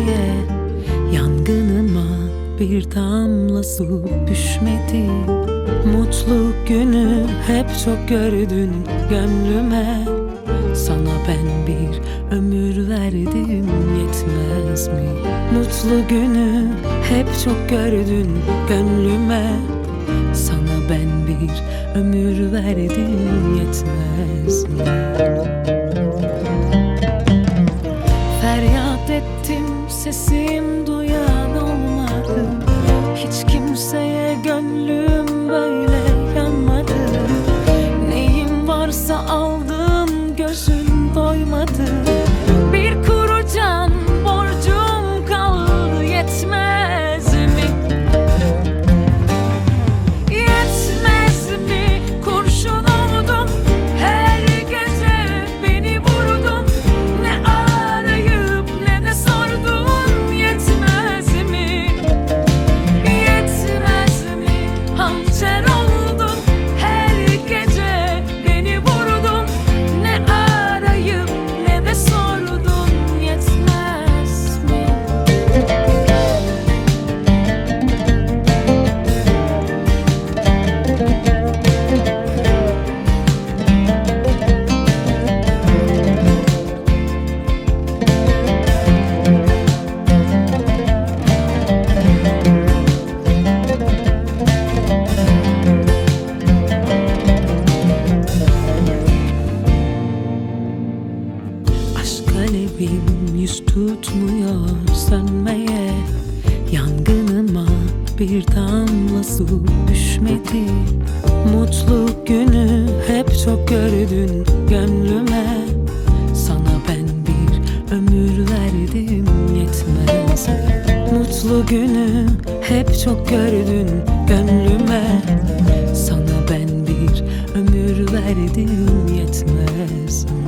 sönmeye, yangınıma bir damla su düşmedi. Mutluluk günü hep çok gördün gönlüme. Sana ben bir ömür verdim, yetmez mi? Mutlu günü hep çok gördün gönlüme. Sana ben bir ömür verdim, yetmez mi? Feryat ettim, sesim duyan olmadı. Hiç kimseye gönlüm böyle yanmadı. Neyim varsa aldım, gözün doymadı. Bir kuru can borcum kaldı, yetmez mi? Yetmez mi? Kurşun oldum, her gece beni vurdun. Ne arayıp ne de sordun, yetmez mi? Yetmez mi? Hançer oldun, her gece beni vurdun. Ne arayıp ne de sordun, yetmez mi? Aşk alevim yüz tutmuyor sönmeye, yangınıma bir damla su düşmedi. Mutluluk günü hep çok gördün gönlüme. Sana ben bir ömür verdim, yetmez mi? Mutlu günü hep çok gördün gönlüme. Sana ben bir ömür verdim, yetmez mi?